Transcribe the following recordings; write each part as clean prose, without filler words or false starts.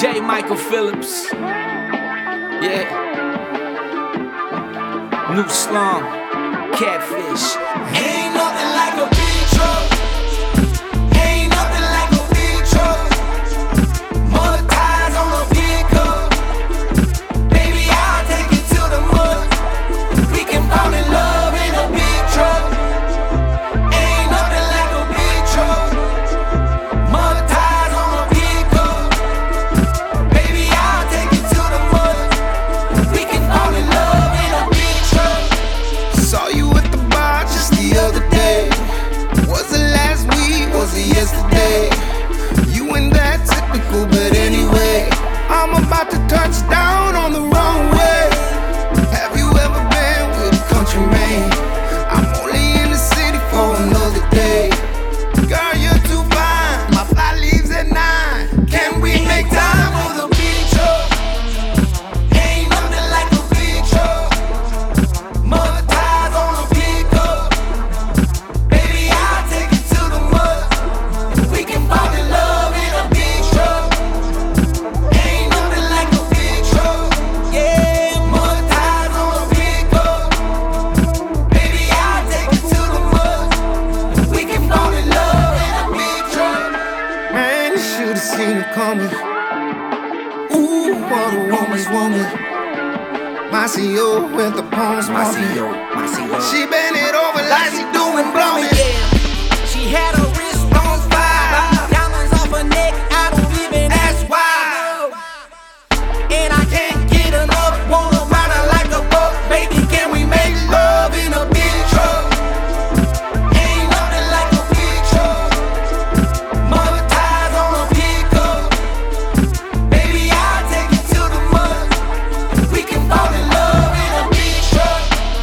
J. Michael Phillips. Yeah. New Slum. Catfish. Ain't nothing like a big truck. Ain't nothing like a big truck. Mud tires on a pickup. Baby, I'll take you to the mud. We can fall in love in a big truck. Ain't nothing like a big truck. Mud tires on a pickup. Baby, I'll take you to the mud. We can fall in love in a big truck. Saw you at the bar just the other day. Was it last week? Was it yesterday? You ain't that typical, but anyway, I'm about to touch down on the runway. Have you ever been with a country man? I'm only in the city for another day. Girl, you're too fine. My flight leaves at 9. Can we make time for the big truck? Ain't nothing like a big truck. Mud tires on a pickup. Baby, I'll take you to the mud. We can fall in love in a big truck. Ain't nothing like a big truck. Yeah, mud tires on a pickup. Baby, I'll take you to the mud. We can fall in love in a big truck. Man, you should've seen it coming. Ooh, what a woman's woman. My CEO with the palms My pumping. CEO. She bent it over like she doing blowing. She had a wrist on fire. Diamonds off her neck, I don't even ask why. And I can't get enough, wanna ride her like a buck. Baby, can we make love in a big truck? Ain't nothing like a big truck. Mud tires on a pickup. Baby, I'll take you to the mud. We can fall in love in a big truck.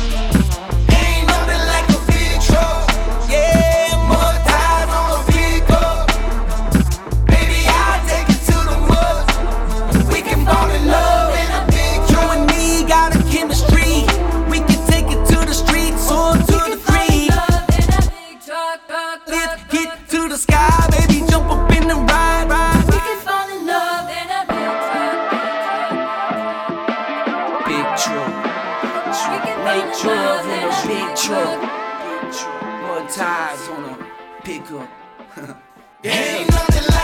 Ain't nothing like a big truck. Yeah, mud tires on a pickup. Baby, I'll take you to the mud. We can fall in love in a big truck. You and me got a chemistry. We can take it to the streets or to the creek. Let's get to the sky, baby, jump up in the ride. We can fall in love in a big truck. Big truck. We can fall Make in love love in in a a big big truck. truck. Mud tires on a pickup. Ain't nothing like